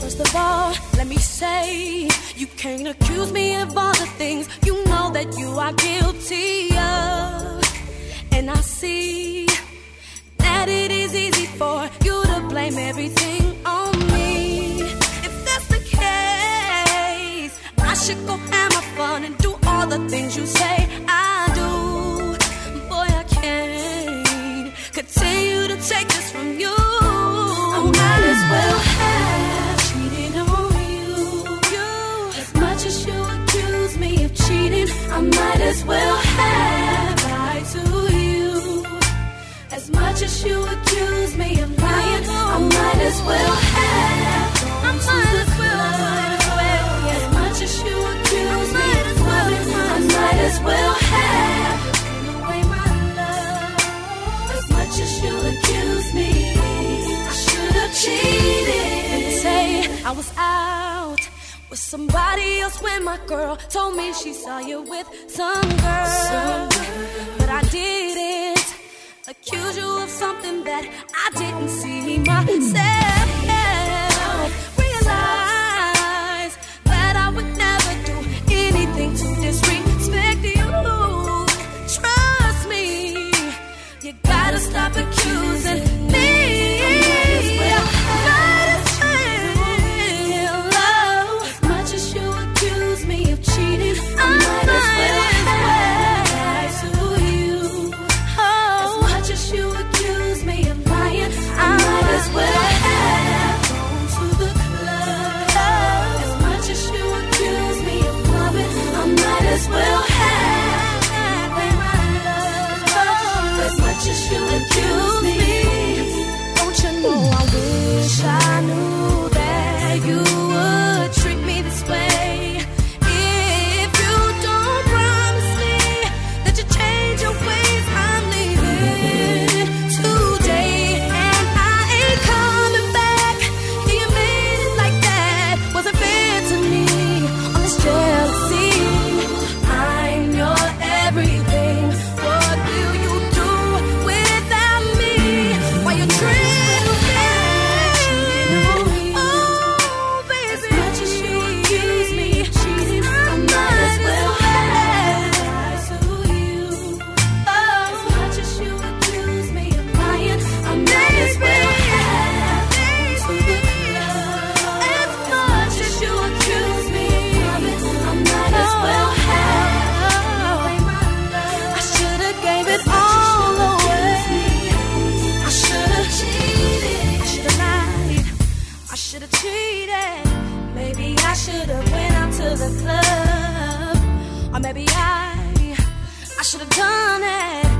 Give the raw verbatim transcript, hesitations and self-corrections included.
First of all, let me say, you can't accuse me of all the things you know that you are guilty of. And I see that it is easy for you to blame everything on me. If that's the case, I should go have my fun and do all the things you say I do. Boy, I can't continue to take this from you. I might as well have cheated on you. you. As much as you accuse me of cheating, I might as well have lied to you. As much as you accuse me of lying, I might as well have. I might as well, might as well. As much as you accuse me of loving, I might as well have given away my love. As much as you accuse me, I should have cheated. And say I was out with somebody else when my girl told me she saw you with some girl, some girl. But I didn't accuse you of something that I didn't see myself. Realize that I would never do anything to disrespect you. Trust me, you gotta stop accusing me. Might as well, love. As much as you accuse me of cheating, I might as well lie to you. You accuse me of lying, I might as well have gone to the club. As much as you accuse me of loving, I might as well have given my love. As much as you accuse me, don't you know I wish I knew that you would treat me this way. If you don't promise me that you change your ways, I'm leaving today, and I ain't coming back. Yeah, you made it like that, wasn't fair to me. On this jealousy, I'm your everything. What will you do without me? Why you treat me? Oh, baby, as much as you accuse me of cheating, I might as well have lied to you. Oh, as much as you accuse me of lying, I might as well have gone to the club. As much as you accuse me of it, I might as well have given my love. I should have gave it all away. I should have cheated. I should have lied. I should have cheated. Maybe I should have went out to the club, or maybe I, I should have done it.